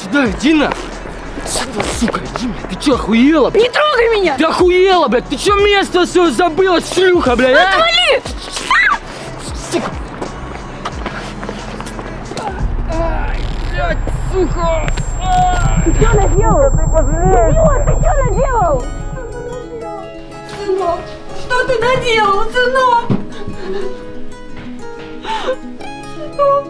Сюда иди на! Сюда, сука, иди, блядь, ты чё, охуела? Не трогай меня! Ты охуела, блядь, ты чё место все забыла, шлюха, блядь, а? Отвали! Сука! Ай, блядь, сука! Ты что наделал? Идиот, ты что наделал? Сынок, что ты наделал, сынок? Сынок.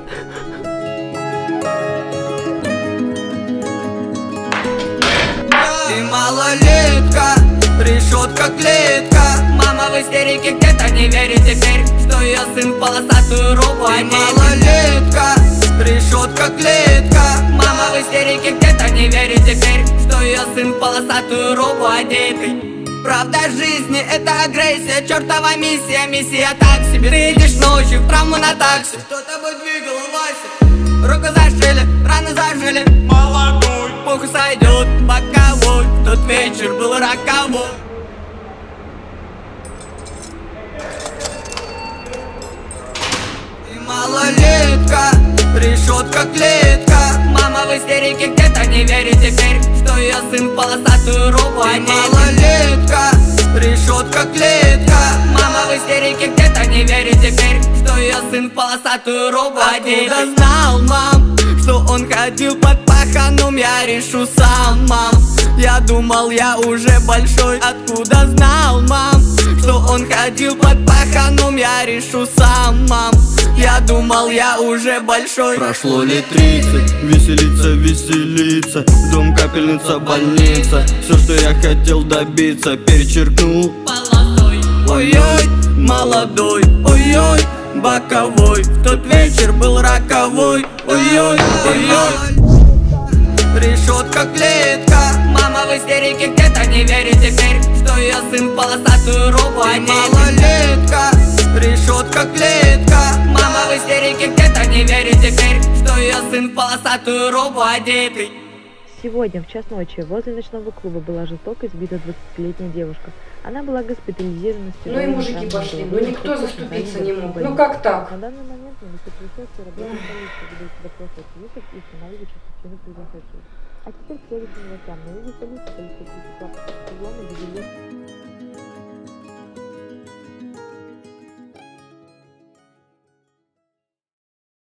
Ты малолетка, решетка, клетка. Мама в истерике, где-то не верит теперь, что ее сын в полосатую руку одет. Ты малолетка, решетка, клетка. Мама в истерике, где-то не верит теперь, что ее сын в полосатую руку одетый. Правда жизни это агрессия, чертова миссия, миссия так себе. Ты едешь ночью в травму на такси, кто тобой двигал, Вася? Руку зашили, раны зажили. Молодой, похуй сойдет, боковой. Тот вечер был роковой. Ты малолетка, решетка, клетка. Мама в истерике, где-то не верит теперь, что ее сын в полосатую руку одет. Ты малолетка, решетка, клетка. Мама в истерике, где-то не верит теперь, что ее сын в полосатую руку одет. Откуда знал, мам, что он ходил под паханом, я решу сам, мам. Я думал, я уже большой. Откуда знал, мам, что он ходил под паханом, я решу сам, мам. Я думал, я уже большой. Прошло лет 30, веселиться, веселиться. Дом, капельница, больница. Все, что я хотел добиться, перечеркнул полосой. Ой-ой, молодой, ой-ой, боковой. В тот вечер был роковой. Ой-ой, ой-ой. Решетка, клетка. Мама в истерике, где-то не верит теперь, что ее сын в полосатую руку одет. Малолетка, Решетка, клетка. Мама в истерике, где-то не верит теперь, что ее сын в полосатую руку одетый. Сегодня в час ночи возле ночного клуба была жестоко избита 20-летняя девушка. Она была госпитализирована с Ну и мужики пошли, ну никто заступиться не мог. Ну как так? На данный момент на местопроисшествии работает полиция, ведут допрос очевидцев и устанавливает причину произошедшего. А теперь к следующим новостям. На юге столицы полицейские числа по сезону довели